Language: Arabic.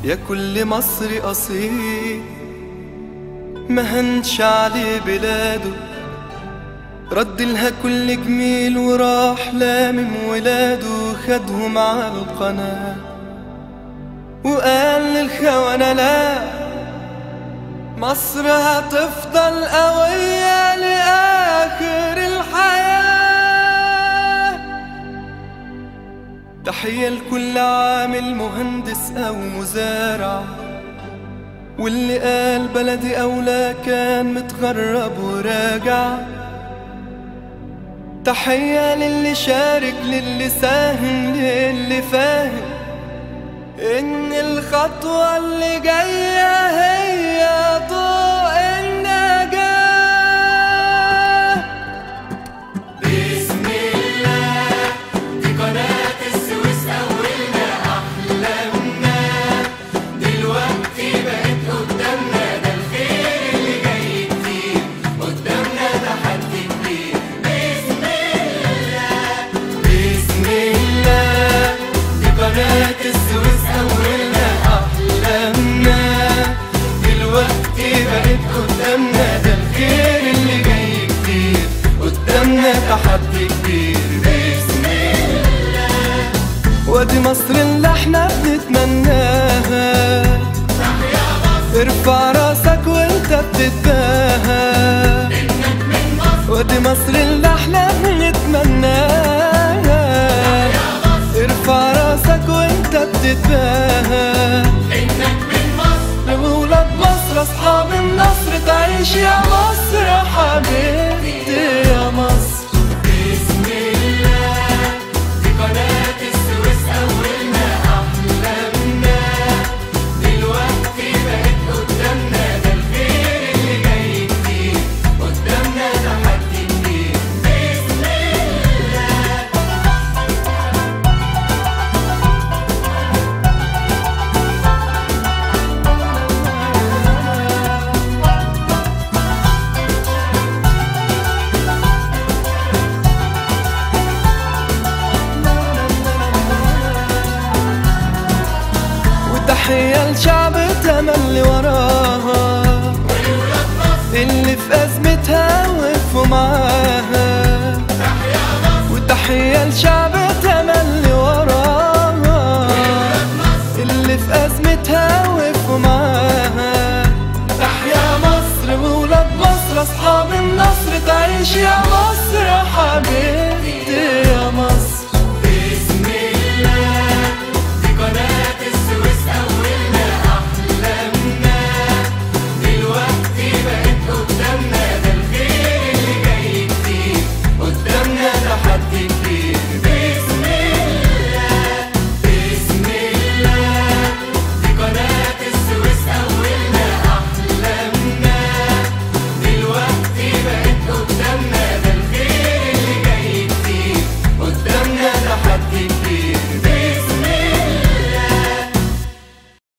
يا كل مصري أصيل ما هنش عليه بلاده، رد لها كل جميل وراح لامم ولاده، خدهم على القناة وقال للخونة لا، مصر هتفضل قوية لآخر الحياة. تحية لكل عامل مهندس أو مزارع، واللي قال بلدي أولى كان متغرب وراجع. تحية للي شارك، للي ساهم، للي فاهم إن الخطوة اللي جاية هي ضوء النجاة. بسم الله دي قناة السويس أولنا أحلامنا، دلوقتي بقت قدامنا، ده الخير اللي جاي كتير قدامنا، ده حد كبير. بسم الله بسم الله دي قناة السويس أولنا أحلامنا، دلوقتي بقت قدامنا، ده الخير اللي جاي كتير قدامنا، تحدي كبير. بسم الله وادي مصر اللي احنا بنتمناها، تحيا مصر ارفع راسك وانت بتتباهى، إنك من مصر. وادي مصر اللي احنا بنتمناها، ارفع راسك وانت بتتباهى، إنك من مصر. لولاد مصر اصحاب النصر، تعيش يا مصر حبيبتي يا مصر. بسم الله دي قناة السويس أولنا أحلامنا، دلوقتي بقت قدامنا، ده الخير اللي جاي كتير قدامنا، ده حد كبير. بسم الله وتحية لشعب تملي وراها، ولولاد مصر. اللي في أزمتها وقفوا معاها. تحيا مصر وتحية لشعب